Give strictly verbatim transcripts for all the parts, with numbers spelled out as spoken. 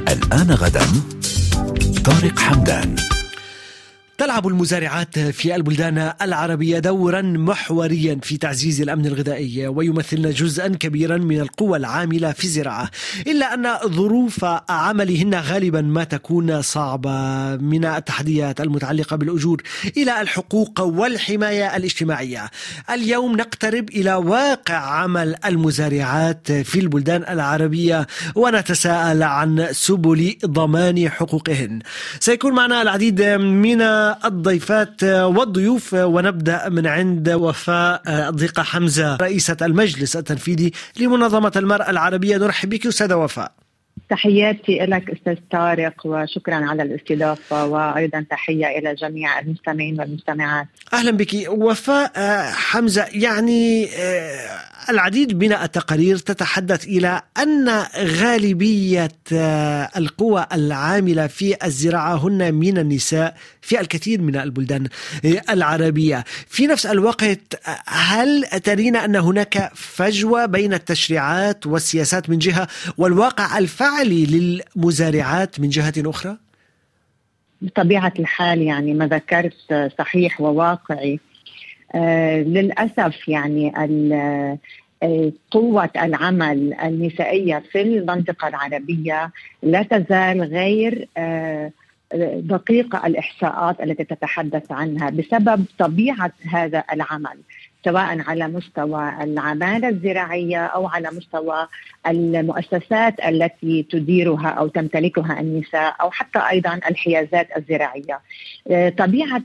الآن غدا طارق حمدان. تلعب المزارعات في البلدان العربية دورا محوريا في تعزيز الأمن الغذائي، ويمثلن جزءا كبيرا من القوى العاملة في الزراعة، إلا أن ظروف عملهن غالبا ما تكون صعبة، من التحديات المتعلقة بالأجور إلى الحقوق والحماية الاجتماعية. اليوم نقترب إلى واقع عمل المزارعات في البلدان العربية ونتساءل عن سبل ضمان حقوقهن. سيكون معنا العديد من الضيفات والضيوف، ونبدأ من عند وفاء الضيقة حمزة، رئيسة المجلس التنفيذي لمنظمة المرأة العربية. نرحب بك أستاذة وفاء. تحياتي لك أستاذ طارق، وشكرا على الاستضافة، وأيضا تحية إلى جميع المستمعين والمستمعات. أهلا بك وفاء. حمزة، يعني العديد من التقارير تتحدث إلى أن غالبية القوى العاملة في الزراعة هن من النساء في الكثير من البلدان العربية. في نفس الوقت، هل ترين أن هناك فجوة بين التشريعات والسياسات من جهة والواقع الفعلي للمزارعات من جهة أخرى؟ بطبيعة الحال يعني ما ذكرت صحيح وواقعي. آه للأسف يعني قوة العمل النسائية في المنطقة العربية لا تزال غير آه دقيقة الإحصاءات التي تتحدث عنها، بسبب طبيعة هذا العمل، سواء على مستوى العمالة الزراعية أو على مستوى المؤسسات التي تديرها أو تمتلكها النساء، أو حتى أيضا الحيازات الزراعية. طبيعة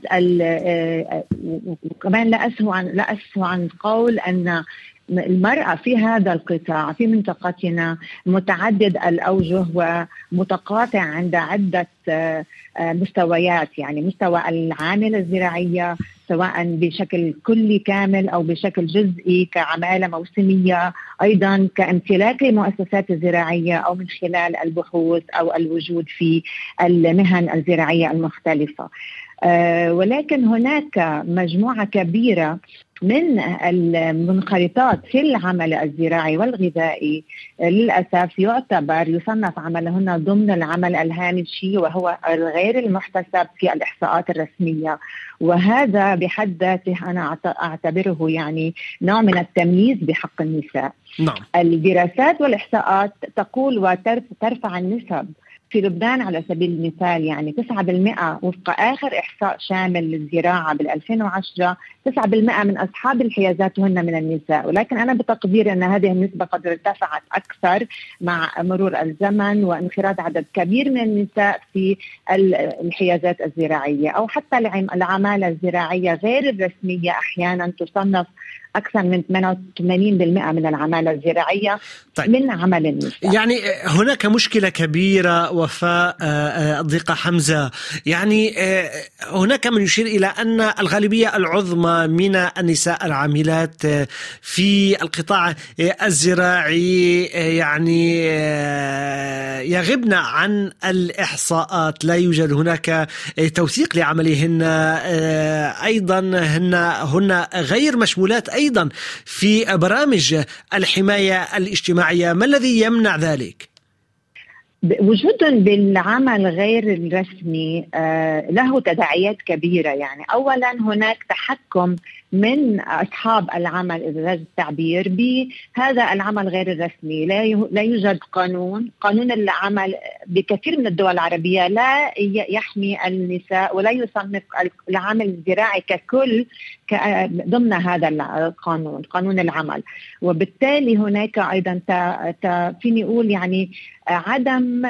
وكمان لا أسهو عن لا أسهو عن قول أن المرأة في هذا القطاع في منطقتنا متعدد الأوجه ومتقاطع عند عدة مستويات، يعني مستوى العاملة الزراعية سواء بشكل كلي كامل أو بشكل جزئي كعمالة موسمية، أيضا كامتلاك للمؤسسات الزراعية أو من خلال البحوث أو الوجود في المهن الزراعية المختلفة. أه ولكن هناك مجموعة كبيرة من المنخرطات في العمل الزراعي والغذائي للأسف يعتبر يصنف عملهن ضمن العمل الهامشي، وهو الغير المحتسب في الإحصاءات الرسمية، وهذا بحد ذاته أنا أعتبره يعني نوع من التمييز بحق النساء. نعم. الدراسات والإحصاءات تقول وترفع النسب في لبنان على سبيل المثال، يعني تسعة بالمئة وفق آخر إحصاء شامل للزراعة بالألفين وعشرة، تسعة بالمئة من أصحاب الحيازات هن من النساء، ولكن أنا بتقدير أن هذه النسبة قد ارتفعت أكثر مع مرور الزمن وانخراط عدد كبير من النساء في الحيازات الزراعية، أو حتى العمالة الزراعية غير الرسمية أحيانا تصنف أكثر من ثمانية وثمانين بالمئة من العمالة الزراعية. طيب. من عمل النساء. يعني هناك مشكلة كبيرة وفاء الضيقة حمزة، يعني هناك من يشير إلى أن الغالبية العظمى من النساء العاملات في القطاع الزراعي يعني يغبن عن الإحصاءات، لا يوجد هناك توثيق لعملهن، أيضا هن, هن غير مشمولات أيضا في برامج الحماية الاجتماعية. ما الذي يمنع ذلك؟ وجودهم بالعمل غير الرسمي له تداعيات كبيرة. يعني أولا هناك تحكم من أصحاب العمل إذا جاز التعبير بهذا العمل غير الرسمي. لا يوجد قانون قانون العمل بكثير من الدول العربية لا يحمي النساء ولا يصنف العمل الزراعي ككل ضمن هذا القانون، قانون العمل. وبالتالي هناك أيضا فيني أقول يعني عدم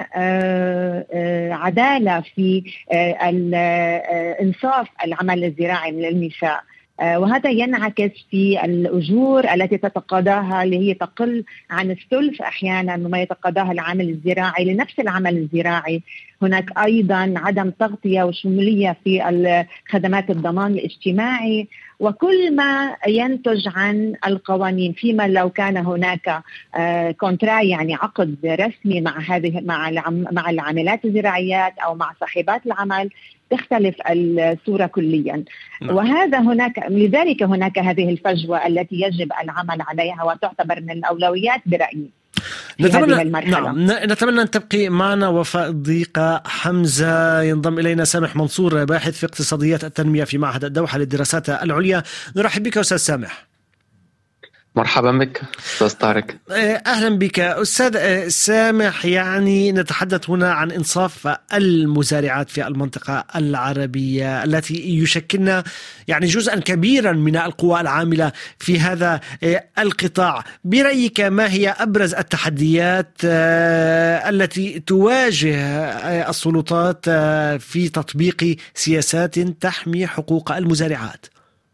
عدالة في إنصاف العمل الزراعي من النساء، وهذا ينعكس في الأجور التي تتقاضاها، اللي هي تقل عن الثلث أحيانا مما يتقاضاها العامل الزراعي لنفس العمل الزراعي. هناك أيضا عدم تغطية وشمولية في خدمات الضمان الاجتماعي، وكل ما ينتج عن القوانين، فيما لو كان هناك كونترا يعني عقد رسمي مع هذه مع مع العاملات الزراعيات أو مع صاحبات العمل تختلف الصورة كليا. نعم. وهذا هناك لذلك هناك هذه الفجوة التي يجب العمل عليها وتعتبر من الأولويات برأيي. في هذه نتمنى المرحلة. نعم ن- نتمنى أن تبقي معنا وفاء الضيقة حمزة. ينضم إلينا سامح منصور، باحث في اقتصاديات التنمية في معهد الدوحة للدراسات العليا. نرحب بك أستاذ سامح. مرحبا بك أستاذ طارق. أهلا بك أستاذ سامح. يعني نتحدث هنا عن إنصاف المزارعات في المنطقة العربية التي يشكلن يعني جزءا كبيرا من القوى العاملة في هذا القطاع. برأيك ما هي أبرز التحديات التي تواجه السلطات في تطبيق سياسات تحمي حقوق المزارعات؟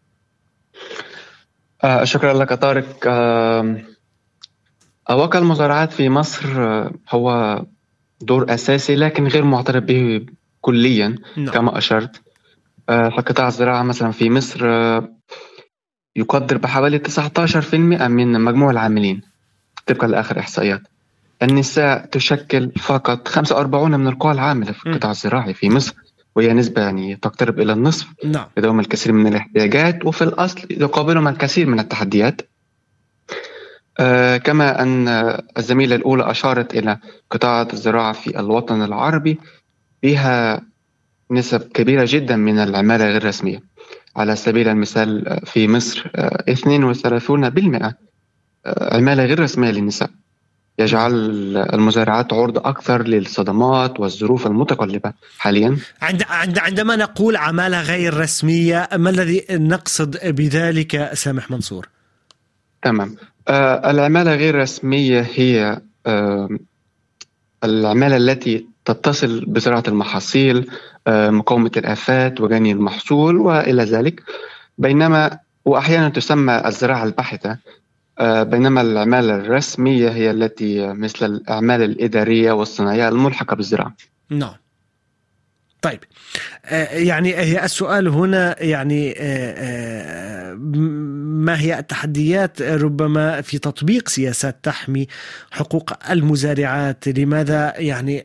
آه شكرا لك طارق. آه واقع المزارعات في مصر آه هو دور أساسي لكن غير معترف به كليا. no. كما أشرت، آه فقطاع الزراعة مثلا في مصر آه يقدر بحوالي تسعة عشر بالمئة من مجموع العاملين طبقا لآخر إحصائيات. النساء تشكل فقط خمسة وأربعين من القوى العاملة في القطاع الزراعي في مصر، وهي نسبة يعني تقترب إلى النصف. نعم. لديهم الكثير من الاحتياجات وفي الأصل يقابلهم الكثير من التحديات. آه كما أن الزميلة الأولى أشارت إلى قطاع الزراعة في الوطن العربي بها نسب كبيرة جدا من العمالة غير رسمية. على سبيل المثال في مصر آه اثنين وثلاثين بالمئة عمالة غير رسمية للنساء، يجعل المزارعات عرضة أكثر للصدمات والظروف المتقلبة حاليا. عند عندما نقول عمالة غير رسمية، ما الذي نقصد بذلك سامح منصور؟ تمام. آه العمالة غير رسمية هي آه العمالة التي تتصل بزراعة المحاصيل، آه مقاومة الآفات وجني المحصول وإلى ذلك، بينما وأحيانا تسمى الزراعة البحتة. بينما العمالة الرسمية هي التي مثل الأعمال الإدارية والصناعية الملحقة بالزراعة. نعم. طيب، يعني السؤال هنا يعني ما هي التحديات ربما في تطبيق سياسات تحمي حقوق المزارعات؟ لماذا يعني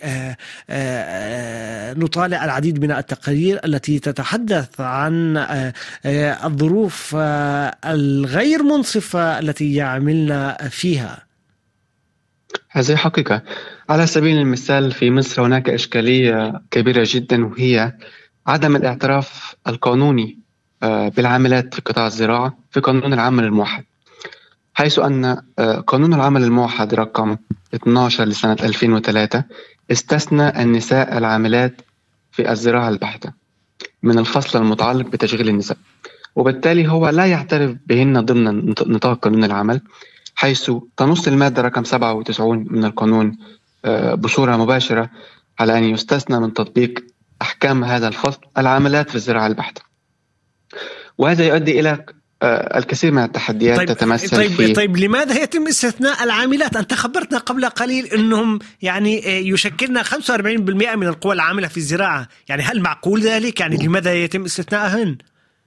نطالع العديد من التقارير التي تتحدث عن الظروف الغير منصفة التي يعملنا فيها؟ هذه حقيقة. على سبيل المثال في مصر هناك إشكالية كبيرة جدا، وهي عدم الاعتراف القانوني بالعاملات في قطاع الزراعة في قانون العمل الموحد، حيث أن قانون العمل الموحد رقم اثني عشر لسنة ألفين وثلاثة استثنى النساء العاملات في الزراعة البحتة من الفصل المتعلق بتشغيل النساء، وبالتالي هو لا يعترف بهن ضمن نطاق قانون العمل، حيث تنص المادة رقم سبعة وتسعين من القانون بصورة مباشرة على أن يستثنى من تطبيق أحكام هذا الفصل العاملات في الزراعة البحتة. وهذا يؤدي إلى الكثير من التحديات. طيب تتمثل طيب في طيب لماذا يتم استثناء العاملات؟ أنت خبرتنا قبل قليل أنهم يعني يشكلنا خمسة وأربعين بالمئة من القوى العاملة في الزراعة، يعني هل معقول ذلك؟ يعني لماذا يتم استثناءهن؟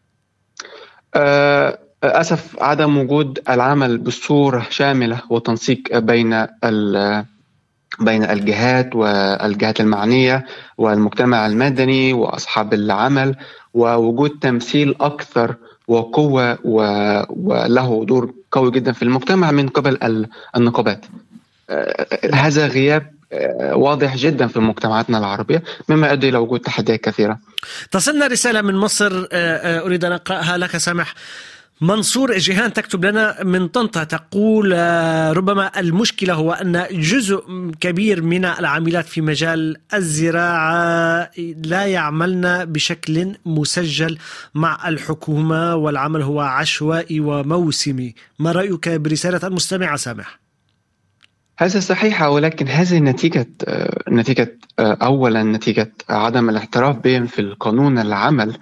أه أسف عدم وجود العمل بصورة شاملة وتنسيق بين بين الجهات والجهات المعنية والمجتمع المدني وأصحاب العمل، ووجود تمثيل أكثر وقوة وله دور قوي جدا في المجتمع من قبل النقابات. هذا غياب واضح جدا في مجتمعاتنا العربية، مما يؤدي إلى وجود تحديات كثيرة. تصلنا رسالة من مصر أريد أن أقرأها لك سامح منصور. جيهان تكتب لنا من طنطا، تقول ربما المشكلة هو أن جزء كبير من العاملات في مجال الزراعة لا يعملن بشكل مسجل مع الحكومة، والعمل هو عشوائي وموسمي. ما رأيك برسالة المستمع سامح؟ هذا صحيح، ولكن هذه نتيجة نتيجة أولا نتيجة عدم الاعتراف بهم في القانون العمل.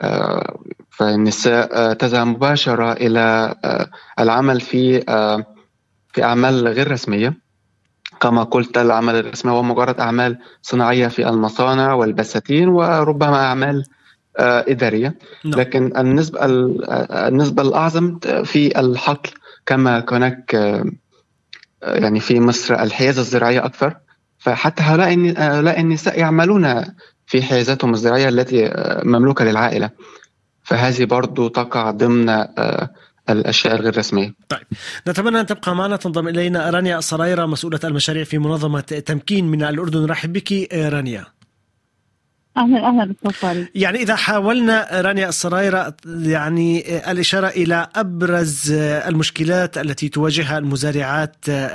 فالنساء تذهب مباشرة إلى العمل في في أعمال غير رسمية. كما قلت، العمل الرسمي هو مجرد أعمال صناعية في المصانع والبساتين وربما أعمال إدارية، لكن النسبة النسبة الأعظم في الحقل. كما هناك يعني في مصر الحيازة الزراعية أكثر، فحتى هؤلاء النساء يعملون في حيازاتهم الزراعية التي مملوكة للعائلة، فهذه برضو تقع ضمن الأشياء الغير رسمية. طيب، نتمنى أن تبقى معنا. تنضم إلينا رانيا الصرايرة، مسؤولة المشاريع في منظمة تمكين من الأردن. رحب بك رانيا. أهلا أهلا بالتفضل. يعني إذا حاولنا رانيا الصرايرة يعني الإشارة إلى أبرز المشكلات التي تواجهها المزارعات،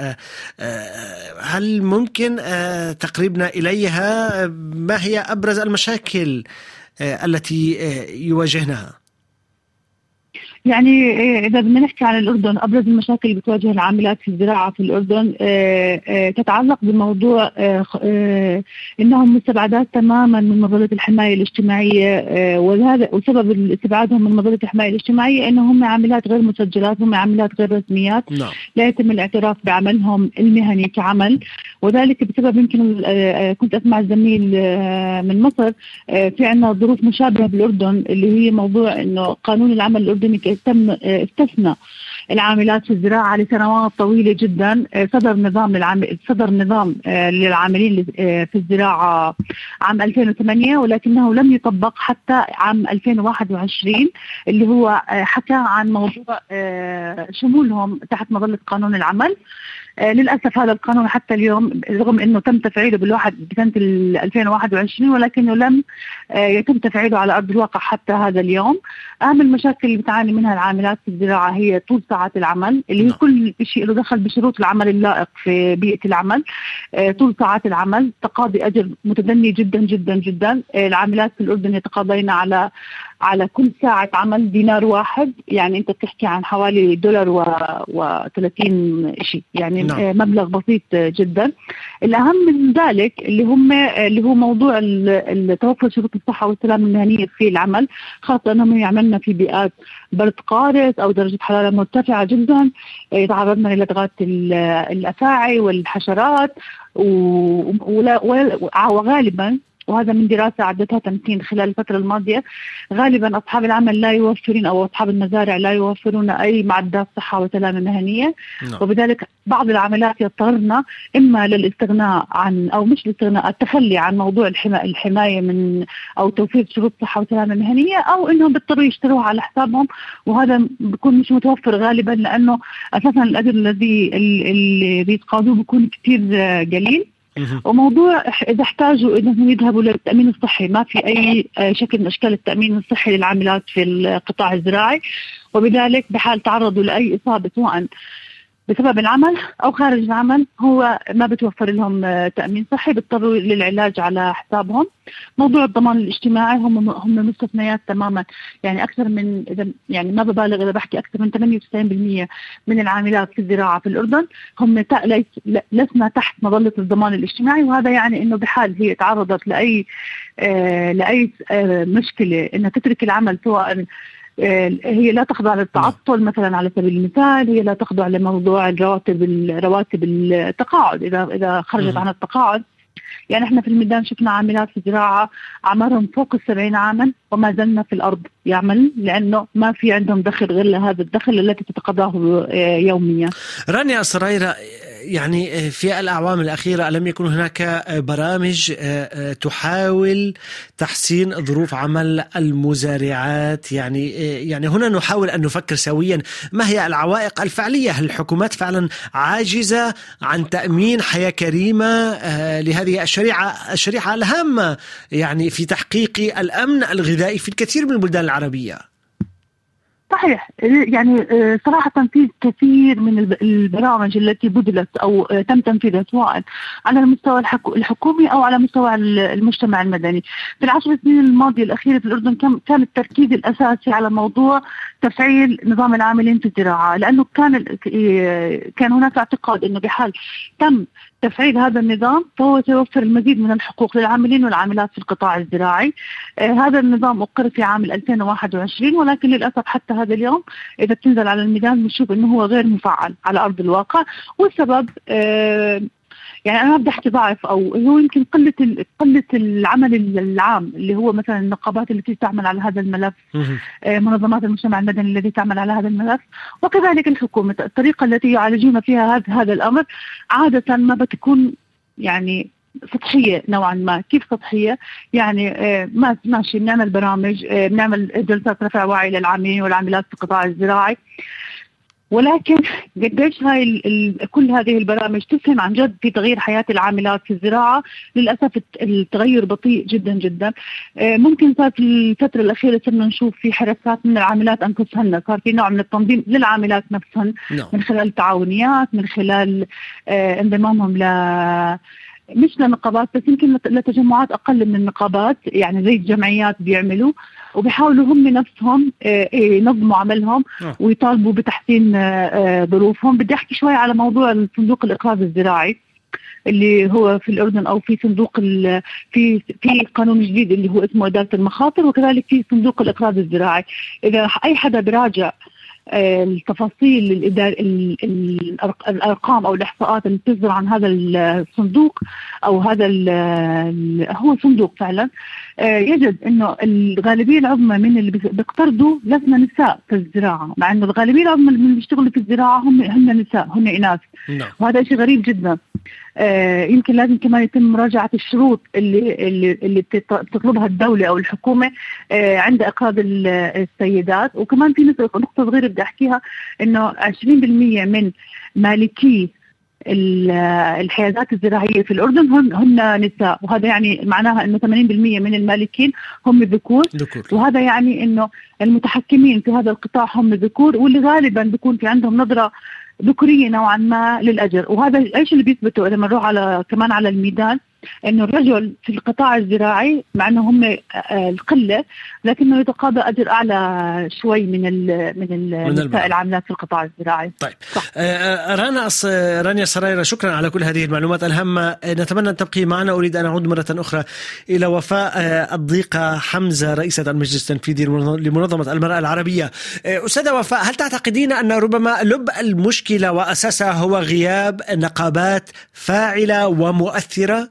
هل ممكن تقريبنا إليها؟ ما هي أبرز المشاكل التي يواجهنها؟ يعني إذا بدنا نحكي عن الأردن، أبرز المشاكل اللي بتواجه العاملات في الزراعة في الأردن تتعلق بموضوع إنهم مستبعدات تماما من مظلة الحماية الاجتماعية، وهذا وسبب استبعادهم من مظلة الحماية الاجتماعية إنهم عاملات غير مسجلات، هم عاملات غير رسميات، لا يتم الاعتراف بعملهم المهني كعمل. وذلك بسبب، يمكن كنت أسمع الزميل من مصر، في عنا ظروف مشابهة بالأردن اللي هي موضوع إنه قانون العمل الأردني تم استثنى العاملات في الزراعة لسنوات طويلة جدا. صدر نظام للعامل صدر نظام للعاملين في الزراعة عام ألفين وثمانية، ولكنه لم يطبق حتى عام ألفين وواحد وعشرين، اللي هو حكى عن موضوع شمولهم تحت مظلة قانون العمل. للأسف هذا القانون حتى اليوم، رغم أنه تم تفعيله بالواحد بسنة ألفين وواحد وعشرين، ولكنه لم يتم تفعيله على أرض الواقع حتى هذا اليوم. أهم المشاكل اللي بتعاني منها العاملات في الزراعة هي طول ساعات العمل، اللي هي كل شيء له دخل بشروط العمل اللائق في بيئة العمل. طول ساعات العمل، تقاضي أجر متدني جدا جدا جدا. العاملات في الأردن يتقاضين على على كل ساعة عمل دينار واحد، يعني أنت بتحكي عن حوالي دولار وثلاثين شيء، يعني نعم. مبلغ بسيط جدا. الأهم من ذلك اللي هم اللي هو موضوع توفر شروط الصحة والسلامة المهنية في العمل، خاصة أنهم يعملنا في بيئات برد قارس أو درجة حرارة مرتفعة جدا، يتعرضنا للدغات الأفاعي والحشرات، وغالبا، وهذا من دراسة عدتها تمكين خلال الفترة الماضية، غالبا أصحاب العمل لا يوفرون أو أصحاب المزارع لا يوفرون أي معدات صحة وسلامة مهنية. no. وبذلك بعض العاملات يضطرن إما للاستغناء عن، أو مش الاستغناء، التخلي عن موضوع الحماية من أو توفير شروط صحة وسلامة مهنية، أو إنهم بيضطروا يشتروها على حسابهم، وهذا بيكون مش متوفر غالبا، لأنه أساسا الأجر الذي اللي بيتقاضوه بيكون كتير قليل. وموضوع إذا احتاجوا إنهم يذهبوا للتأمين الصحي، ما في أي شكل من أشكال التأمين الصحي للعاملات في القطاع الزراعي، وبذلك بحال تعرضوا لأي إصابة سواء بسبب العمل أو خارج العمل، هو ما بتوفر لهم تأمين صحي، بيضطروا للعلاج على حسابهم. موضوع الضمان الاجتماعي، هم هم مستثنيات تماما، يعني أكثر من، يعني ما ببالغ إذا بحكي أكثر من ثمانية وتسعين بالمئة من العاملات في الزراعة في الأردن هم لسنا تحت مظلة الضمان الاجتماعي. وهذا يعني إنه بحال هي تعرضت لأي آه لأي آه مشكلة إنها تترك العمل، سواء هي لا تخضع للتعطل مثلا على سبيل المثال، هي لا تخضع لموضوع الرواتب الرواتب التقاعد إذا إذا خرجت عن التقاعد. يعني احنا في الميدان شفنا عاملات في الزراعة أعمارهم فوق السبعين عاما وما زلنا في الأرض يعمل، لأنه ما في عندهم دخل غير لهذا الدخل التي تتقاضاه يوميا. رانيا الصرايرة، يعني في الأعوام الأخيرة ألم يكن هناك برامج تحاول تحسين ظروف عمل المزارعات؟ يعني يعني هنا نحاول أن نفكر سويا ما هي العوائق الفعلية. هل الحكومات فعلا عاجزة عن تأمين حياة كريمة لهذه الشريعة الشريعة الهامة يعني في تحقيق الأمن الغذائي في الكثير من البلدان العربية؟ صحيح، يعني صراحة في كثير من البرامج التي بدلت أو تم تنفيذها سواء على المستوى الحكومي أو على مستوى المجتمع المدني. في العشر سنين الماضية الأخيرة في الأردن كان التركيز الأساسي على موضوع تفعيل نظام العاملين في الزراعة، لأنه كان كان هناك اعتقاد أنه بحال تم تفعيل هذا النظام فهو سيوفر المزيد من الحقوق للعاملين والعاملات في القطاع الزراعي. آه هذا النظام أقر في عام ألفين وواحد وعشرين، ولكن للأسف حتى هذا اليوم إذا بتنزل على الميدان بنشوف أنه هو غير مفعل على أرض الواقع. والسبب آه يعني أنا بدي أحكي ضعف أو هو يمكن قلة قلة العمل العام، اللي هو مثلا النقابات التي تعمل على هذا الملف، منظمات المجتمع المدني الذي تعمل على هذا الملف، وكذلك الحكومة. الطريقة التي يعالجون فيها هذا هذا الأمر عادة ما بتكون يعني سطحية نوعا ما. كيف سطحية؟ يعني ما ماشي بنعمل برامج، بنعمل جلسات رفع وعي للعاملين والعاملات في القطاع الزراعي، ولكن قديش هاي ال ال كل هذه البرامج تسهم عن جد في تغيير حياة العاملات في الزراعة؟ للأسف التغير بطيء جدا جدا. ممكن صار في الفترة الأخيرة صرنا نشوف في حركات من العاملات أنفسهن، صار في نوع من التنظيم للعاملات نفسهن من خلال التعاونيات، من خلال انضمامهم ل مش لنقابات بس يمكن لتجمعات أقل من النقابات، يعني زي الجمعيات بيعملوا وبيحاولوا هم نفسهم ينظموا عملهم ويطالبوا بتحسين ظروفهم. بدي أحكي شوي على موضوع صندوق الإقراض الزراعي اللي هو في الأردن، أو في صندوق في في قانون جديد اللي هو اسمه إدارة المخاطر، وكذلك في صندوق الإقراض الزراعي. إذا أي حدا براجع التفاصيل الإدار... الأرقام أو الإحصاءات اللي تصدر عن هذا الصندوق أو هذا هو صندوق فعلا، يجد إنه الغالبية العظمى من اللي بيقترضوا لسنا نساء في الزراعة، مع إنه الغالبية العظمى اللي بيشتغلوا في الزراعة هم هم نساء، هم إناث. وهذا شيء غريب جدا. آه يمكن لازم كمان يتم مراجعة الشروط اللي اللي اللي بتطلبها الدولة أو الحكومة آه عند إقراض السيدات. وكمان في نقطة صغيرة بدي أحكيها، إنه عشرين بالمئة من مالكي الحيازات الزراعية في الأردن هن, هن نساء، وهذا يعني معناها إنه ثمانين بالمئة من المالكين هم ذكور، وهذا يعني إنه المتحكمين في هذا القطاع هم ذكور، واللي غالبا بيكون في عندهم نظرة ذكورية نوعا ما للأجر. وهذا إيش اللي بيثبته لما نروح على كمان على الميدان، إنه الرجل في القطاع الزراعي مع إنه هم القلة لكنه يتقاضى أجر أعلى شوي من ال من النساء العاملات في القطاع الزراعي. طيب آه رانا أص... رانيا سرايرة، شكرا على كل هذه المعلومات الهامة. نتمنى أن تبقي معنا. أريد أن أعود مرة أخرى إلى وفاء آه الضيقة حمزة، رئيسة المجلس التنفيذي لمنظمة المرأة العربية. آه أستاذة وفاء، هل تعتقدين أن ربما لب المشكلة وأساسها هو غياب نقابات فاعلة ومؤثرة؟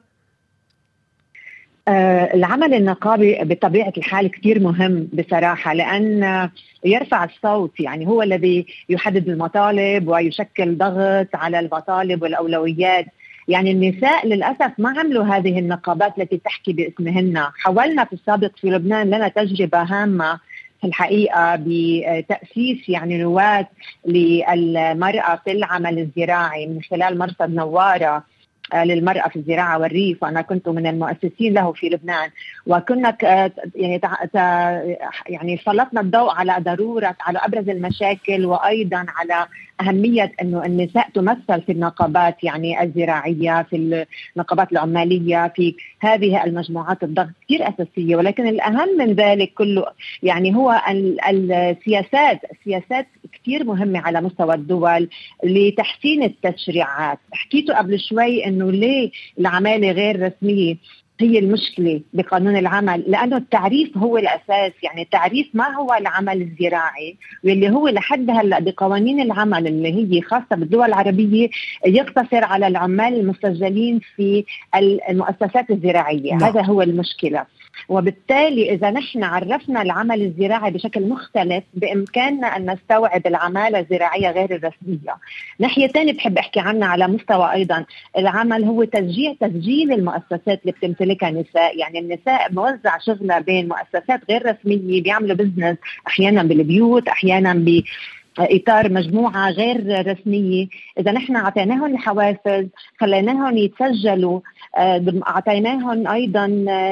آه العمل النقابي بطبيعة الحال كتير مهم بصراحة، لأن يرفع الصوت، يعني هو الذي يحدد المطالب ويشكل ضغط على المطالب والأولويات. يعني النساء للأسف ما عملوا هذه النقابات التي تحكي باسمهن. حاولنا في السابق في لبنان، لنا تجربة هامة في الحقيقة بتأسيس يعني رواد للمرأة في العمل الزراعي من خلال مرصد نوارة للمرأة في الزراعة والريف، وأنا كنت من المؤسسين له في لبنان. وكنا يعني يعني سلطنا الضوء على ضرورة على أبرز المشاكل، وأيضا على أهمية أنه النساء تمثل في النقابات يعني الزراعية، في النقابات العمالية، في هذه المجموعات. الضغط كثير أساسية، ولكن الأهم من ذلك كله يعني هو السياسات السياسات كثير مهمة على مستوى الدول لتحسين التشريعات. حكيتوا قبل شوي أنه ليه العمالة غير رسمية هي المشكلة بقانون العمل، لأنه التعريف هو الأساس. يعني التعريف ما هو العمل الزراعي، واللي هو لحد هلأ بقوانين العمل اللي هي خاصة بالدول العربية يقتصر على العمال المسجلين في المؤسسات الزراعية. لا. هذا هو المشكلة. وبالتالي إذا نحن عرفنا العمل الزراعي بشكل مختلف بإمكاننا أن نستوعب العمالة الزراعية غير الرسمية. ناحية تانية بحب أحكي عنها على مستوى أيضا العمل، هو تشجيع تسجيل المؤسسات اللي بتمتلكها نساء. يعني النساء موزع شغلها بين مؤسسات غير رسمية، بيعملوا بزنس أحيانا بالبيوت، أحيانا ب إطار مجموعة غير رسمية. إذا نحن أعطيناهم الحوافز، خليناهم يتسجلوا، أعطيناهم أيضا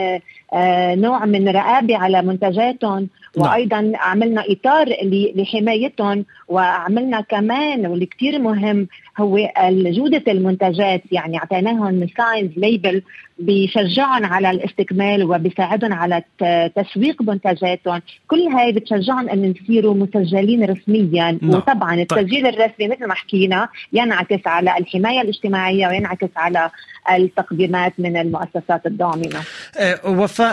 نوع من رقابة على منتجاتهم، وأيضا عملنا إطار لحمايتهم، وعملنا كمان واللي كتير مهم هو جودة المنتجات. يعني أعطيناهم ساينز ليبل بيشجعهم على الاستكمال وبيساعدهم على تسويق منتجاتهم. كل هاي بتشجعهم أن يصيروا مسجلين رسميا. no. وطبعا التسجيل الرسمي مثل ما حكينا ينعكس على الحماية الاجتماعية وينعكس على التقديمات من المؤسسات الضامنة. أه وفاء،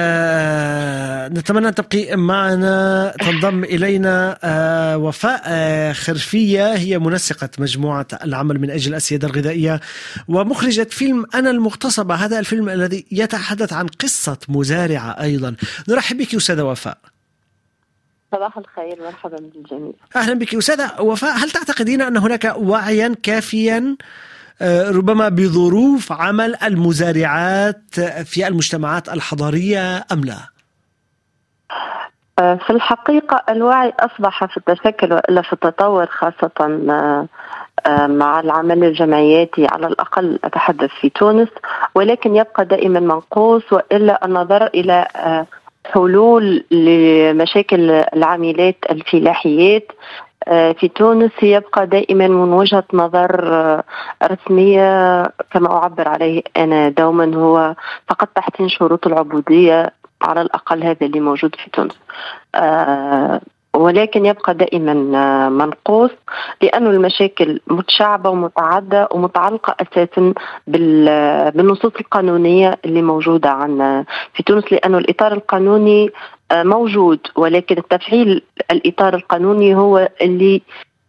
أه نتمنى أن تبقي معنا. تنضم إلينا أه وفاء أه خرفية، هي منسقة مجموعة العمل من أجل السيادة الغذائية ومخرجة فيلم أنا المغتصبة، هذا الفيلم الذي يتحدث عن قصة مزارعة أيضا. نرحب بك أستاذة وفاء. صباح الخير، مرحبا بالجميع. أهلا بك أستاذة وفاء. هل تعتقدين أن هناك وعيا كافيا ربما بظروف عمل المزارعات في المجتمعات الحضرية أم لا؟ في الحقيقة الوعي أصبح في التشكل وإلا في التطور، خاصة مع العمل الجمعياتي على الأقل أتحدث في تونس، ولكن يبقى دائما منقوص، وإلا النظر إلى حلول لمشاكل العاملات الفلاحيات في تونس يبقى دائما من وجهة نظر رسمية كما أعبر عليه أنا دوما، هو فقط تحسين شروط العبودية على الأقل، هذا اللي موجود في تونس. أه ولكن يبقى دائما منقوص، لأن المشاكل متشعبة ومتعددة ومتعلقة أساسا بالنصوص القانونية اللي موجودة عن في تونس، لأن الإطار القانوني موجود، ولكن التفعيل الإطار القانوني هو اللي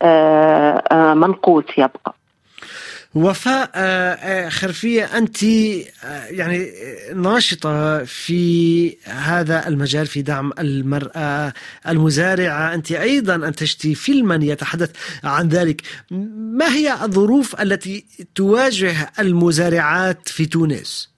منقوص يبقى. وفاء خرفية، أنت يعني ناشطة في هذا المجال في دعم المرأة المزارعة، أنت أيضا أنتجتي فيلما يتحدث عن ذلك. ما هي الظروف التي تواجه المزارعات في تونس؟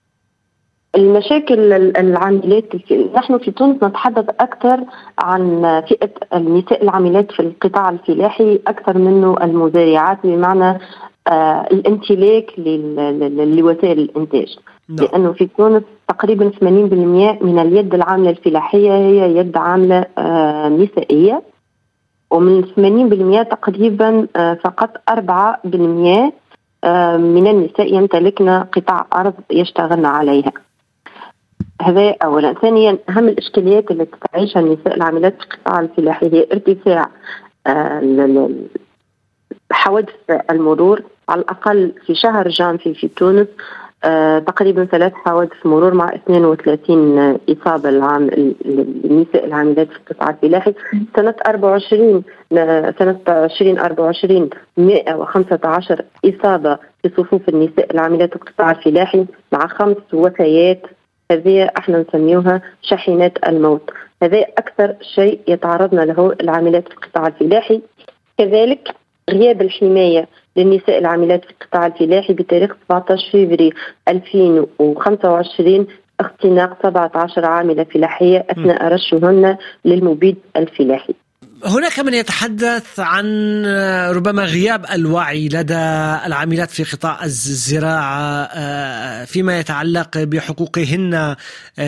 المشاكل العاملات، نحن في تونس نتحدث أكثر عن فئة النساء العاملات في القطاع الفلاحي أكثر منه المزارعات، بمعنى آه الامتلاك لوسائل الإنتاج. no. لأنه في تونس تقريبا ثمانين بالمئة من اليد العاملة الفلاحية هي يد عاملة آه نسائية، ومن ثمانين بالمئة تقريبا آه فقط أربعة بالمئة آه من النساء يمتلكن قطاع أرض يشتغلن عليها. هذا أولا. ثانيا، أهم الإشكاليات التي تعيشها النساء العاملات في القطاع الفلاحي هي ارتفاع آه حوادث المرور. على الأقل في شهر جانفي في تونس آه تقريبا ثلاث حوادث مرور مع اثنين وثلاثين إصابة العام النساء العاملات في القطاع الفلاحي. سنة أربعة وعشرين سنة عشرين أربعة وعشرين مئة وخمسة عشر إصابة في صفوف النساء العاملات في القطاع الفلاحي مع خمس وفيات. هذه احنا نسميوها شاحنات الموت. هذا أكثر شيء يتعرضنا له العاملات في القطاع الفلاحي. كذلك غياب الحماية للنساء العاملات في القطاع الفلاحي بتاريخ سبعة عشر فبراير ألفين وخمسة وعشرين، اختناق سبعة عشر عاملة فلاحية أثناء رشهن للمبيد الفلاحي. هناك من يتحدث عن ربما غياب الوعي لدى العاملات في قطاع الزراعة فيما يتعلق بحقوقهن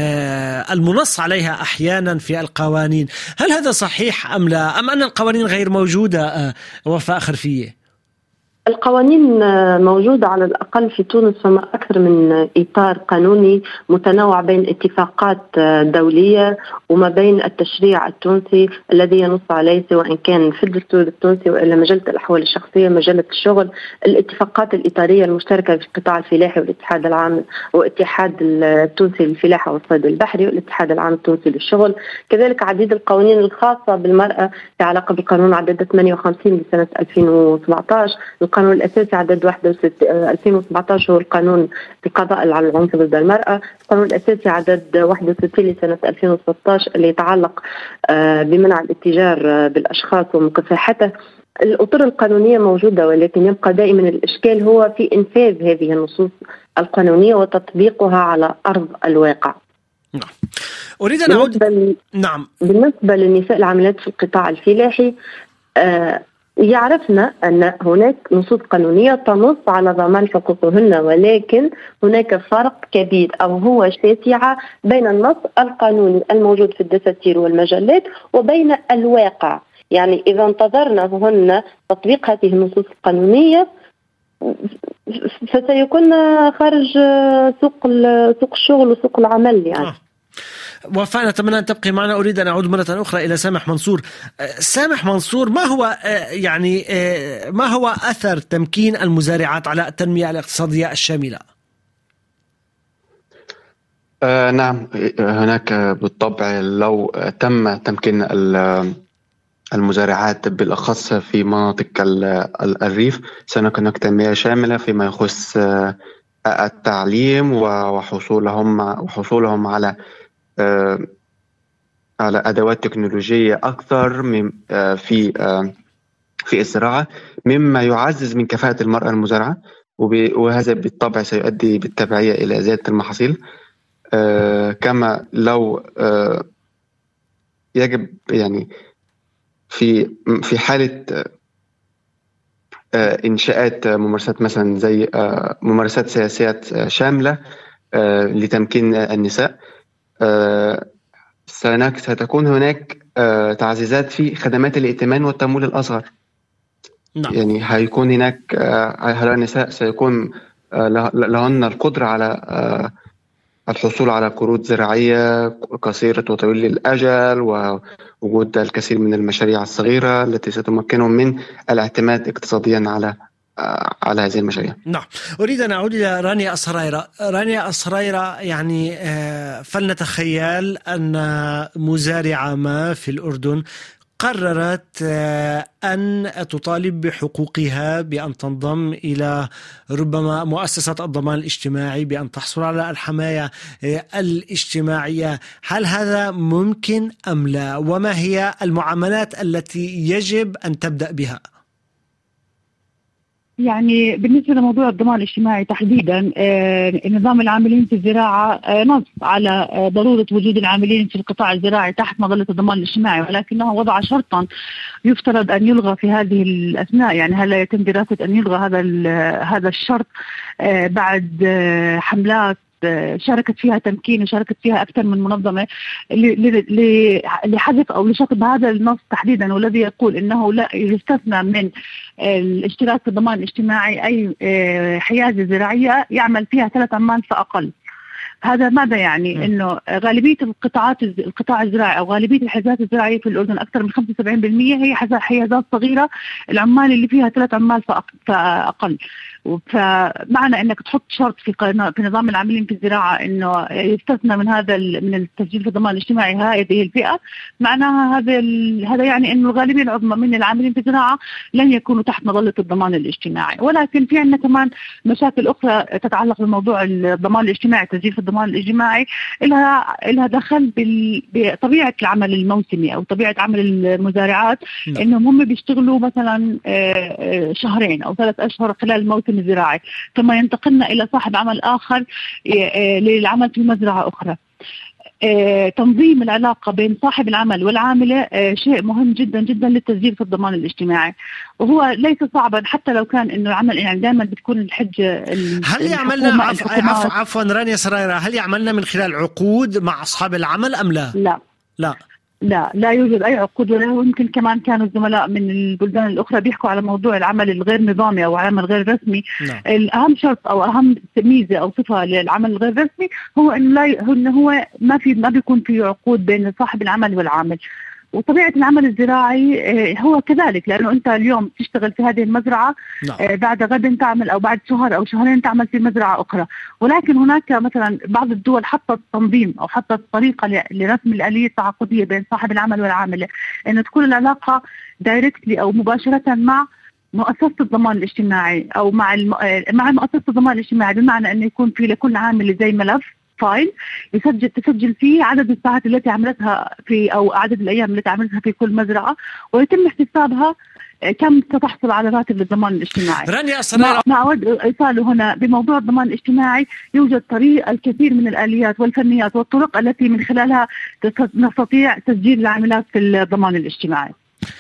المنص عليها أحيانا في القوانين. هل هذا صحيح أم لا، أم أن القوانين غير موجودة؟ وفاء خرفية، القوانين موجودة على الأقل في تونس، فما أكثر من إطار قانوني متنوع بين اتفاقات دولية وما بين التشريع التونسي الذي ينص عليه، سواء كان في الدستور التونسي وإلا مجلة الأحوال الشخصية، مجلة الشغل، الاتفاقات الإطارية المشتركة في القطاع الفلاحي والاتحاد العام واتحاد التونسي للفلاحة والصيد البحري والاتحاد العام التونسي للشغل. كذلك عديد القوانين الخاصة بالمرأة في علاقة بالقانون عدد ثمانية وخمسين لسنة ألفين وسبعة عشر، القانون الأساسي عدد واحد وستين ألفين وسبعة عشر هو القانون القضاء على العنف ضد المرأة، القانون الأساسي عدد واحد وستين لسنة ألفين وستة عشر اللي يتعلق بمنع الاتجار بالأشخاص ومكافحته. الأطر القانونية موجودة، ولكن يبقى دائما الإشكال هو في إنفاذ هذه النصوص القانونية وتطبيقها على أرض الواقع. نعم. أريد أن أعود بالنسبة نعم بالنسبة للنساء العاملات في القطاع الفلاحي، آه يعرفنا أن هناك نصوص قانونية تنص على ضمان حقوقهن، ولكن هناك فرق كبير أو هو شاسع بين النص القانوني الموجود في الدساتير والمجلات وبين الواقع. يعني إذا انتظرنا هن تطبيق هذه النصوص القانونية فسيكون خارج سوق سوق الشغل وسوق العمل. يعني آه. وفاء، نتمنى أن تبقي معنا. أريد أن أعود مرة أخرى إلى سامح منصور. سامح منصور، ما هو يعني ما هو أثر تمكين المزارعات على التنمية الاقتصادية الشاملة؟ آه نعم، هناك بالطبع لو تم تمكين المزارعات بالأخص في مناطق الريف سنكون هناك تنمية شاملة فيما يخص التعليم وحصولهم وحصولهم على على أدوات تكنولوجية أكثر من في في الزراعة، مما يعزز من كفاءة المرأة المزارعة، وهذا بالطبع سيؤدي بالتبعية إلى زيادة المحاصيل. كما لو يجب يعني في في حالة إنشاءات ممارسات مثلا زي ممارسات سياسية شاملة لتمكين النساء، ستكون هناك تعزيزات في خدمات الائتمان والتمويل الأصغر. نعم. يعني هيكون هناك هؤلاء النساء سيكون لهن القدرة على الحصول على قروض زراعية قصيرة وطويلة الأجل، ووجود الكثير من المشاريع الصغيرة التي ستمكنهم من الاعتماد اقتصاديا على على هذه المشاريع. نعم. أريد أن أعود إلى رانيا الصرايرة. رانيا الصرايرة، يعني فلنتخيل أن مزارعة ما في الأردن قررت أن تطالب بحقوقها بأن تنضم إلى ربما مؤسسة الضمان الاجتماعي، بأن تحصل على الحماية الاجتماعية. هل هذا ممكن أم لا؟ وما هي المعاملات التي يجب أن تبدأ بها؟ يعني بالنسبة لموضوع الضمان الاجتماعي تحديدا، نظام العاملين في الزراعة نص على ضرورة وجود العاملين في القطاع الزراعي تحت مظلة الضمان الاجتماعي، ولكنه وضع شرطا يفترض أن يلغى في هذه الأثناء. يعني هل يتم دراسة أن يلغى هذا هذا الشرط بعد حملات شاركت فيها تمكين وشاركت فيها أكثر من منظمة لحذف أو لشطب هذا النص تحديدا، والذي يقول إنه لا يستثنى من الاشتراك في الضمان الاجتماعي أي حيازة زراعية يعمل فيها ثلاث عمال فأقل. هذا ماذا يعني؟ م. إنه غالبية القطاعات القطاع الزراعي أو غالبية الحيازات الزراعية في الأردن أكثر من خمسة وسبعين بالمئة هي حيازات صغيرة، العمال اللي فيها ثلاث عمال فأقل. فمعنى انك تحط شرط في في نظام العاملين في الزراعه انه يستثنى من هذا من التسجيل في الضمان الاجتماعي هذه الفئه، معناها هذا هذا يعني انه الغالبيه العظمى من العاملين في الزراعه لن يكونوا تحت مظله الضمان الاجتماعي. ولكن في عندنا كمان مشاكل اخرى تتعلق بموضوع الضمان الاجتماعي، تسجيل في الضمان الاجتماعي لها لها دخل بطبيعه العمل الموسمي او طبيعه عمل المزارعات، انهم هم بيشتغلوا مثلا شهرين او ثلاث اشهر خلال الموسم الزراعي، ثم ينتقلنا إلى صاحب عمل آخر للعمل في مزرعة أخرى. تنظيم العلاقة بين صاحب العمل والعاملة شيء مهم جدا جدا للتسجيل في الضمان الاجتماعي، وهو ليس صعبا حتى لو كان إنه العمل يعني دائما بتكون الحجة. هل يعملنا عف... عف... عفوا رانيا صرايرة، هل يعملنا من خلال عقود مع أصحاب العمل أم لا؟ لا لا لا لا يوجد أي عقود، ولا يمكن كمان كانوا الزملاء من البلدان الأخرى بيحكوا على موضوع العمل الغير نظامي أو العمل غير رسمي. نعم. الأهم شرط أو أهم ميزة أو صفة للعمل الغير رسمي هو إنه لا ي... إنه هو ما في ما بيكون في عقود بين صاحب العمل والعامل. وطبيعة العمل الزراعي هو كذلك، لأنه أنت اليوم تشتغل في هذه المزرعة، نعم. بعد غد تعمل أو بعد شهر أو شهرين تعمل في مزرعة أخرى. ولكن هناك مثلا بعض الدول حطت تنظيم أو حطت طريقة لرسم الآلية التعاقدية بين صاحب العمل والعاملة، أن تكون العلاقة دايركتلي أو مباشرة مع مؤسسة الضمان الاجتماعي أو مع الم... مع مؤسسة الضمان الاجتماعي، بمعنى أنه يكون في لكل عامل زي ملف فايل يسجل تسجل فيه عدد الساعات التي عملتها في أو عدد الأيام التي عملتها في كل مزرعة، ويتم احتسابها كم ستحصل على راتب الضمان الاجتماعي. رانيا الصرايرة، ما أود إيصاله هنا بموضوع الضمان الاجتماعي يوجد طريق الكثير من الآليات والفنيات والطرق التي من خلالها نستطيع تسجيل العاملات في الضمان الاجتماعي.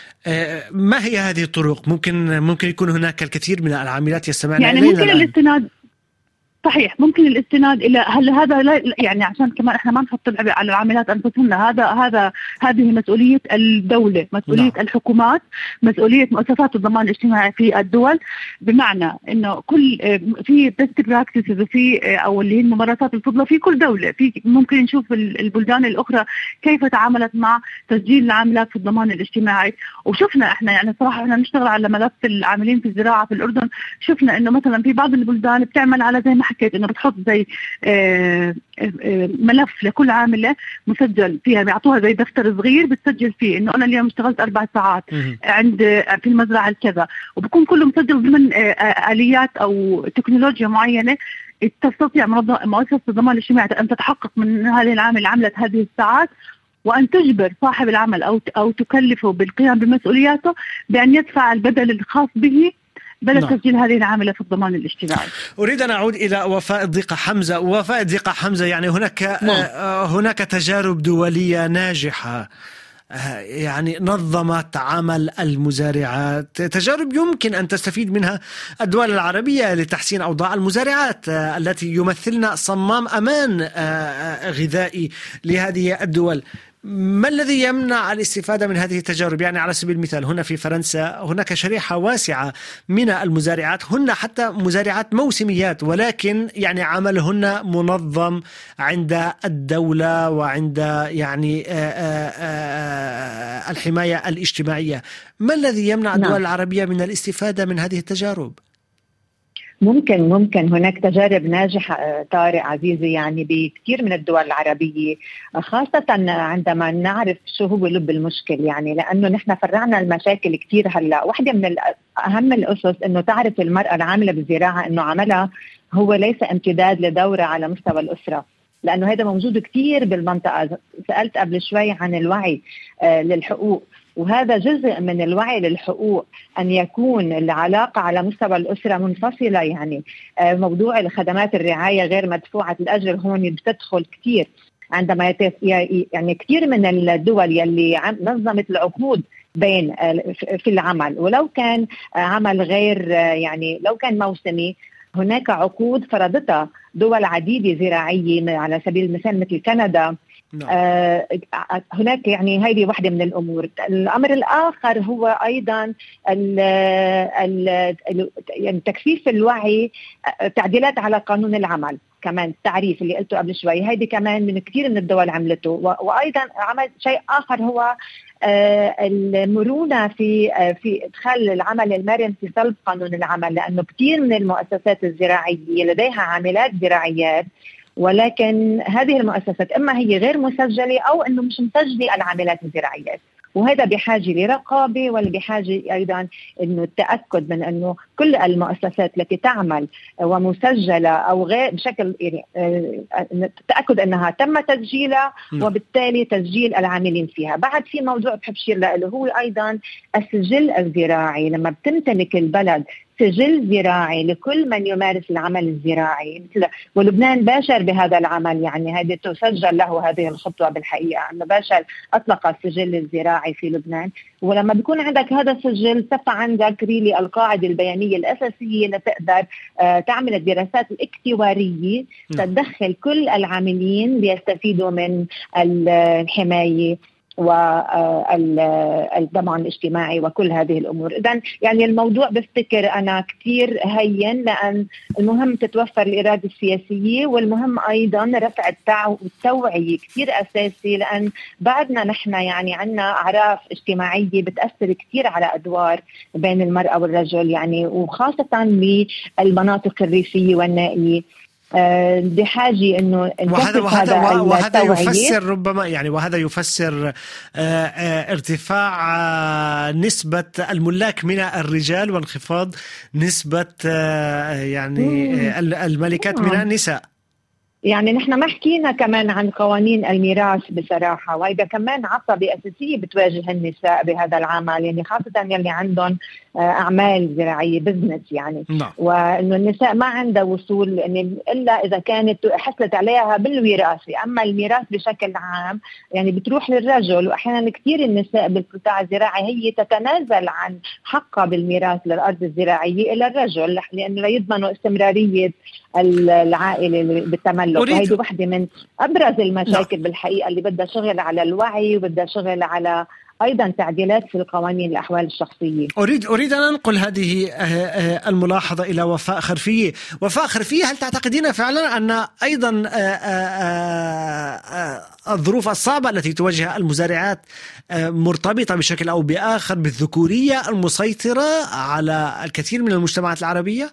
ما هي هذه الطرق؟ ممكن ممكن يكون هناك الكثير من العاملات يستمعن يعني إلينا ممكن الآن. الاستناد صحيح، ممكن الاستناد الى هل هذا لا يعني عشان كمان احنا ما نحط العبء على العاملات انفسهن، هذا هذا هذه مسؤوليه الدوله، مسؤوليه لا. الحكومات، مسؤوليه مؤسسات الضمان الاجتماعي في الدول، بمعنى انه كل في بيست براكتسز وفي او اللي هي الممارسات الفضلى في كل دوله، في ممكن نشوف البلدان الاخرى كيف تعاملت مع تسجيل العاملات في الضمان الاجتماعي. وشفنا احنا يعني صراحه احنا نشتغل على ملف العاملين في الزراعه في الاردن، شفنا انه مثلا في بعض البلدان بتعمل على زي ما حكيت انه بتحط زي آآ آآ ملف لكل عامله مسجل فيها، بيعطوها زي دفتر صغير بتسجل فيه انه انا اليوم اشتغلت اربع ساعات عند في المزرعه الكذا، وبكون كله مسجل ضمن اليات او تكنولوجيا معينه تستطيع مؤسسه الضمان الاجتماعي ان تتحقق من هذه العامل عملت هذه الساعات، وأن تجبر صاحب العمل أو أو تكلفه بالقيام بمسؤولياته بأن يدفع البدل الخاص به بدل نعم. تسجيل هذه العاملة في الضمان الاجتماعي. أريد أن أعود إلى وفاء الدقة حمزة. وفاء الدقة حمزة، يعني هناك نعم. هناك تجارب دولية ناجحة يعني نظمت عمل المزارعات، تجارب يمكن أن تستفيد منها الدول العربية لتحسين أوضاع المزارعات التي يمثلن صمام أمان غذائي لهذه الدول. ما الذي يمنع الاستفادة من هذه التجارب؟ يعني على سبيل المثال هنا في فرنسا هناك شريحة واسعة من المزارعات، هن حتى مزارعات موسميات، ولكن يعني عملهن منظم عند الدولة وعند يعني آآ آآ الحماية الاجتماعية. ما الذي يمنع الدول نعم. العربية من الاستفادة من هذه التجارب؟ ممكن ممكن هناك تجارب ناجحة طارق عزيزي، يعني بكثير من الدول العربية، خاصة عندما نعرف شو هو لب المشكل، يعني لأنه نحن فرعنا المشاكل كثير. هلا واحدة من أهم الأسس أنه تعرف المرأة العاملة بالزراعة أنه عملها هو ليس امتداد لدورة على مستوى الأسرة، لأنه هذا موجود كثير بالمنطقة. سألت قبل شوي عن الوعي آه للحقوق، وهذا جزء من الوعي للحقوق، أن يكون العلاقة على مستوى الأسرة منفصلة. يعني موضوع الخدمات الرعاية غير مدفوعة الأجر هون بتدخل كثير عندما يتف... يعني كثير من الدول يلي نظمت العقود بين في العمل، ولو كان عمل غير يعني لو كان موسمي، هناك عقود فرضتها دول عديدة زراعية على سبيل المثال مثل كندا. آه هناك يعني هذه واحدة من الأمور. الأمر الآخر هو أيضا ال ال يعني تكثيف الوعي، تعديلات على قانون العمل، كمان التعريف اللي قلته قبل شوي، هذه كمان من كثير من الدول عملته. وأيضا عمل شيء آخر هو آه المرونة في آه في إدخال العمل المرن في صلب قانون العمل، لأنه كثير من المؤسسات الزراعية لديها عاملات زراعيات، ولكن هذه المؤسسات إما هي غير مسجلة أو أنه مش مسجلة العاملات الزراعيات، وهذا بحاجة لرقابة، ولا بحاجة أيضا أنه التأكد من أنه كل المؤسسات التي تعمل ومسجلة أو غير بشكل يعني التأكد أنها تم تسجيلها، وبالتالي تسجيل العاملين فيها. بعد في موضوع بحب شير له هو أيضا السجل الزراعي. لما بتمتلك البلد سجل زراعي لكل من يمارس العمل الزراعي، ولبنان باشر بهذا العمل، يعني هذه تسجل له هذه الخطوة بالحقيقة، أنه باشر أطلق السجل الزراعي في لبنان. ولما بيكون عندك هذا السجل صفى عندك ريلي القاعدة البيانية الأساسية لتقدر آه تعمل الدراسات الاكتوارية، تدخل كل العاملين ليستفيدوا من الحماية والضمان الاجتماعي وكل هذه الأمور. إذن يعني الموضوع بفتكر أنا كثير هين، لأن المهم تتوفر الإرادة السياسية، والمهم أيضا رفع التوعية كثير أساسي، لأن بعدنا نحن يعني عنا أعراف اجتماعية بتأثر كثير على أدوار بين المرأة والرجل، يعني وخاصة بالمناطق الريفية والنائية بحاجة إنه وهذا وهذا وهذا يفسر ربما يعني وهذا يفسر ارتفاع نسبة الملاك من الرجال وانخفاض نسبة يعني الملكات من النساء. يعني نحن ما حكينا كمان عن قوانين الميراث بصراحة، وهذا كمان عقبة أساسية بتواجه النساء بهذا العمل، يعني خاصة يلي عندهم أعمال زراعية بزنس يعني نعم. وإنه النساء ما عندها وصول يعني إلا إذا كانت حصلت عليها بالوراثة، أما الميراث بشكل عام يعني بتروح للرجل. وأحيانا كثير النساء بالقطاع الزراعي هي تتنازل عن حقها بالميراث للأرض الزراعية إلى الرجل، لأنه لا يضمنوا استمرارية العائلة بالتملك. وهذه واحدة من أبرز المشاكل نعم. بالحقيقة اللي بدها شغل على الوعي، وبدها شغل على أيضا تعديلات في القوانين الأحوال الشخصية. أريد أريد أن أنقل هذه الملاحظة إلى وفاء خرفية. وفاء خرفية، هل تعتقدين فعلا أن أيضا الظروف الصعبة التي تواجه المزارعات مرتبطة بشكل أو بآخر بالذكورية المسيطرة على الكثير من المجتمعات العربية؟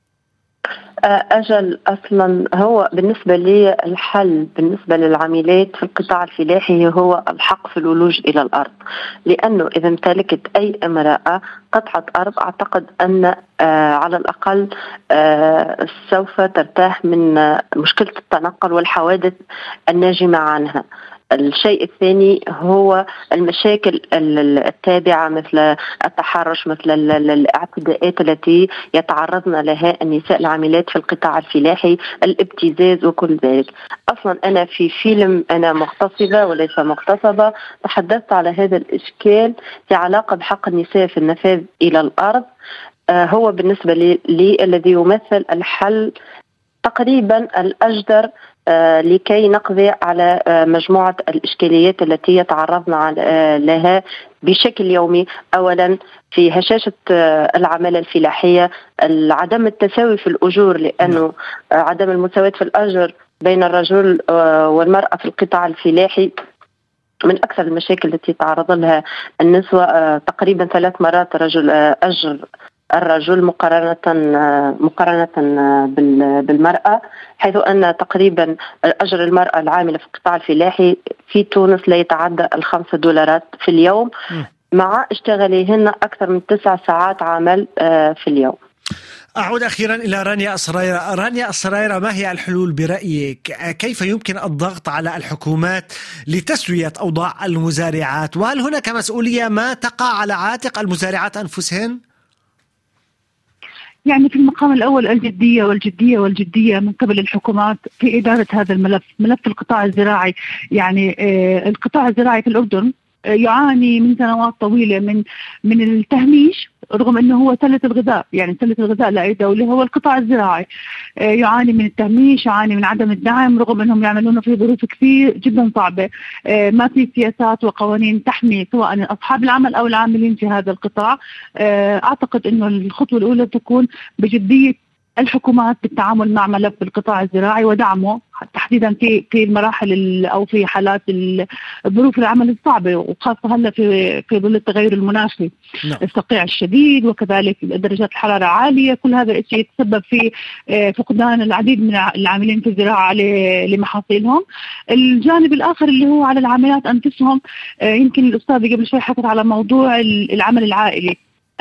أجل أصلا هو بالنسبة لي الحل بالنسبة للعاملات في القطاع الفلاحي هو الحق في الولوج إلى الأرض، لأنه إذا امتلكت أي امرأة قطعة أرض أعتقد أن آه على الأقل آه سوف ترتاح من آه مشكلة التنقل والحوادث الناجمة عنها. الشيء الثاني هو المشاكل التابعة مثل التحرش، مثل الاعتداءات التي يتعرضن لها النساء العاملات في القطاع الفلاحي، الابتزاز وكل ذلك. أصلا أنا في فيلم أنا مغتصبة وليس مغتصبة تحدثت على هذا الإشكال في علاقة بحق النساء في النفاذ إلى الأرض. آه هو بالنسبة لي, لي الذي يمثل الحل تقريبا الأجدر آه لكي نقضي على آه مجموعة الإشكاليات التي يتعرضنا آه لها بشكل يومي. أولا في هشاشة آه العمالة الفلاحية، عدم التساوي في الأجور، لأنه آه عدم المساواة في الأجر بين الرجل آه والمرأة في القطاع الفلاحي من أكثر المشاكل التي تعرض لها النسوة. آه تقريبا ثلاث مرات رجل آه أجر الرجل مقارنة مقارنة بالمرأة، حيث أن تقريبا أجر المرأة العاملة في القطاع الفلاحي في تونس لا يتعدى الخمسة دولارات في اليوم، مع اشتغالهن أكثر من تسع ساعات عمل في اليوم. أعود أخيرا إلى رانيا الصرايرة. رانيا الصرايرة، ما هي الحلول برأيك؟ كيف يمكن الضغط على الحكومات لتسوية أوضاع المزارعات؟ وهل هناك مسؤولية ما تقع على عاتق المزارعات أنفسهن؟ يعني في المقام الأول الجدية والجدية والجدية من قبل الحكومات في إدارة هذا الملف، ملف القطاع الزراعي. يعني آه القطاع الزراعي في الأردن يعاني من سنوات طويلة من من التهميش، رغم أنه هو سلة الغذاء، يعني سلة الغذاء لأي دولة هو القطاع الزراعي. يعاني من التهميش، يعاني من عدم الدعم، رغم أنهم يعملون في ظروف كثير جدا صعبة. ما في سياسات وقوانين تحمي سواء أصحاب العمل أو العاملين في هذا القطاع. أعتقد أنه الخطوة الأولى تكون بجدية الحكومات بالتعامل مع ملف القطاع الزراعي ودعمه تحديدا في في المراحل او في حالات الظروف العمل الصعبه، وخاصه هلا في في ظل التغير المناخي، الصقيع الشديد وكذلك درجات الحراره عاليه. كل هذا الشيء يتسبب في فقدان العديد من العاملين في الزراعه لمحاصيلهم. الجانب الاخر اللي هو على العاملات انفسهم، يمكن الاستاذ قبل شوي حكت على موضوع العمل العائلي.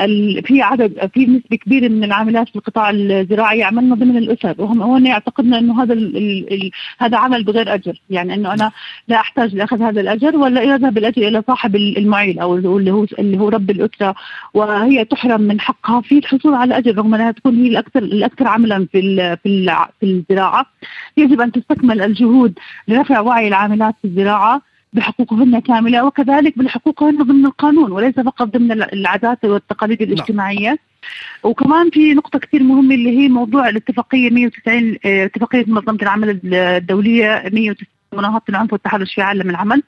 في عدد في نسبة كبيرة من العاملات في القطاع الزراعي يعملن ضمن الأسر، وهم هون يعتقدنا إنه هذا ال ال هذا عمل بغير أجر، يعني إنه أنا لا أحتاج لأخذ هذا الأجر ولا يذهب الأجر إلى صاحب المعيل أو اللي هو اللي هو رب الأسرة، وهي تحرم من حقها في الحصول على أجر رغم أنها تكون هي الأكثر الأكثر عملا في في في الزراعة. يجب أن تستكمل الجهود لرفع وعي العاملات في الزراعة بحقوقهن كاملة، وكذلك بحقوقهن ضمن القانون وليس فقط ضمن العادات والتقاليد الاجتماعية. وكمان في نقطة كثير مهمة اللي هي موضوع الاتفاقية مئة وتسعين، اتفاقية منظمة العمل الدولية مئة وتسعين مناهضة العنف والتحرش في عالم العمل.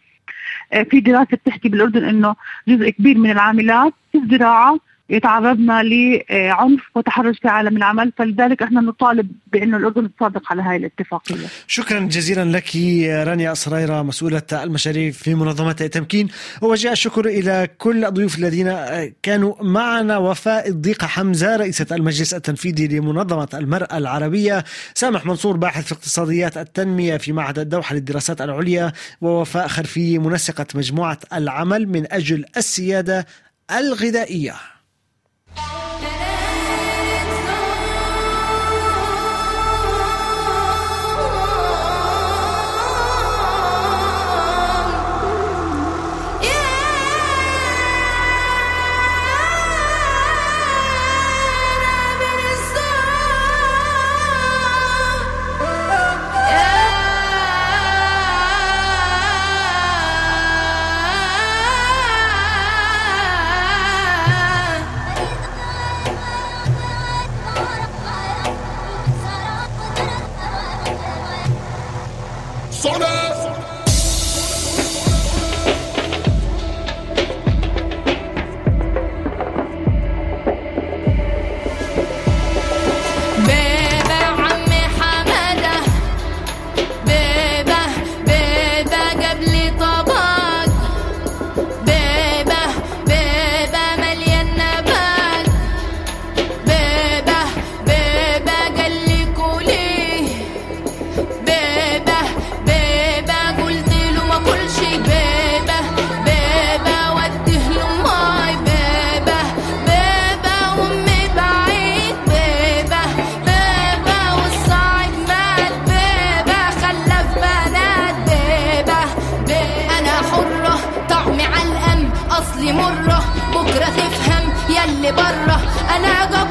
في دراسة بتحكي بالأردن إنه جزء كبير من العاملات في الزراعة يتعرضنا لعنف وتحرش في عالم العمل، فلذلك احنا نطالب بأنه الأردن تصادق على هاي الاتفاقية. شكرا جزيلا لك رانيا الصرايرة، مسؤولة المشاريع في منظمة التمكين. ووجه الشكر إلى كل الضيوف الذين كانوا معنا: وفاء الضيقة حمزة رئيسة المجلس التنفيذي لمنظمة المرأة العربية، سامح منصور باحث في اقتصاديات التنمية في معهد الدوحة للدراسات العليا، ووفاء خرفي منسقة مجموعة العمل من أجل السيادة الغذائية. مرة بكرة تفهم يلي برا. أنا